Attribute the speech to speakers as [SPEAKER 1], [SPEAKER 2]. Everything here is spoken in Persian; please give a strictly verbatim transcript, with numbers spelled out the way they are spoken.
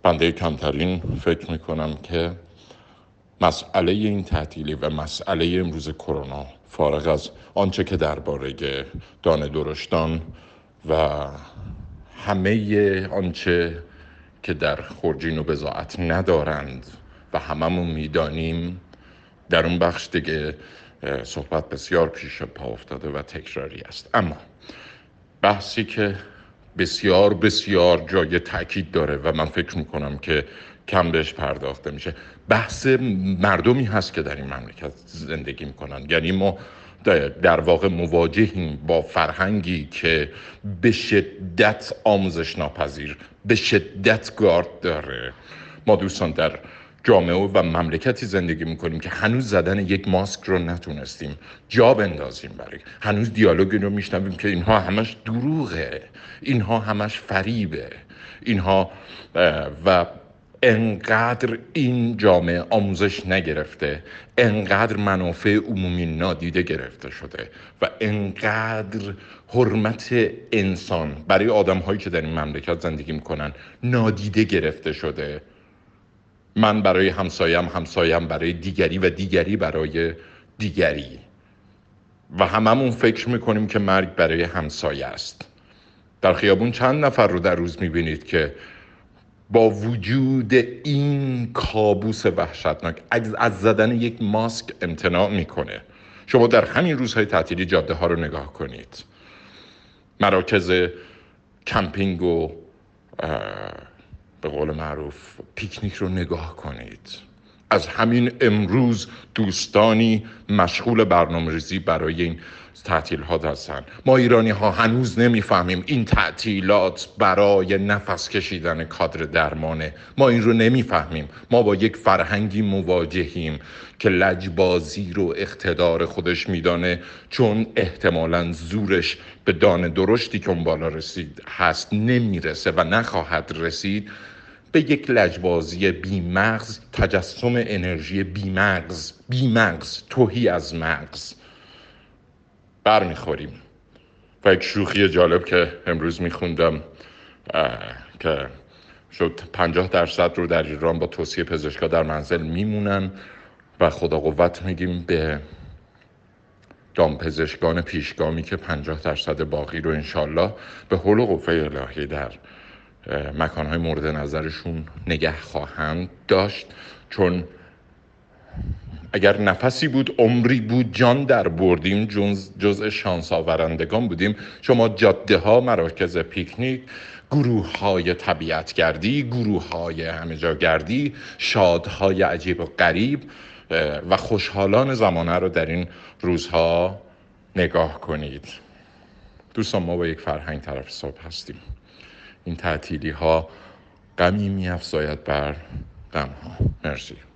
[SPEAKER 1] بنده کمترین فکر میکنم که مسئله این تعطیلی و مسئله امروز کرونا، فارغ از آنچه که درباره دانه درشتان و همه آنچه که در خورجین و بضاعت ندارند و هممون میدانیم، در اون بخش دیگه صحبت بسیار پیش پا افتاده و تکراری است. اما بحثی که بسیار بسیار جای تاکید داره و من فکر میکنم که کم بهش پرداخته میشه، بحث مردمی هست که در این مملکت زندگی میکنن. یعنی ما در واقع مواجهیم با فرهنگی که به شدت آموزش ناپذیر، به شدت گارد داره. ما دوستان در جامعه و مملکتی زندگی میکنیم که هنوز زدن یک ماسک رو نتونستیم جا بندازیم برای. هنوز دیالوگی رو میشنویم که اینها همش دروغه، اینها همش فریبه، اینها و انقدر این جامعه آموزش نگرفته، انقدر منافع عمومی نادیده گرفته شده و انقدر حرمت انسان برای آدم هایی که در این مملکت زندگی میکنن نادیده گرفته شده. من برای همسایم، همسایم برای دیگری و دیگری برای دیگری و هممون فکر میکنیم که مرگ برای همسایه است. در خیابون چند نفر رو در روز میبینید که با وجود این کابوس وحشتناک از زدن یک ماسک امتناع میکنه؟ شما در همین روزهای تعطیلی جاده ها رو نگاه کنید، مراکز کمپینگ و به قول معروف پیکنیک رو نگاه کنید. از همین امروز دوستانی مشغول برنامه‌ریزی برای این تعطیلات هستن. ما ایرانی ها هنوز نمیفهمیم این تعطیلات برای نفس کشیدن کادر درمانه. ما این رو نمیفهمیم. ما با یک فرهنگی مواجهیم که لجبازی رو اقتدار خودش میدانه، چون احتمالاً زورش به دانه درشتی که اون بالا رسید هست نمیرسه و نخواهد رسید. به یک لجبازی بیمغز، تجسم انرژی بیمغز بیمغز تهی از مغز برمیخوریم. و یک شوخی جالب که امروز میخوندم که شد پنجاه درصد رو در ایران با توصیه پزشکا در منزل میمونن و خدا قوت میگیم به دامپزشکان پیشگامی که پنجاه درصد باقی رو انشالله به حول و قوه الهی در مکانهای مورد نظرشون نگه خواهند داشت. چون اگر نفسی بود، عمری بود، جان در بردیم، جز جزء شانس آورندگان بودیم. شما جاده ها، مراکز پیکنیک، گروه های طبیعت گردی، گروه های همه جا گردی، شادهای عجیب و غریب و خوشحالان زمانه رو در این روزها نگاه کنید. دوستان، ما با یک فرهنگ طرف حساب هستیم. این تعطیلی ها غمی می افزاید بر غم ها. مرسی.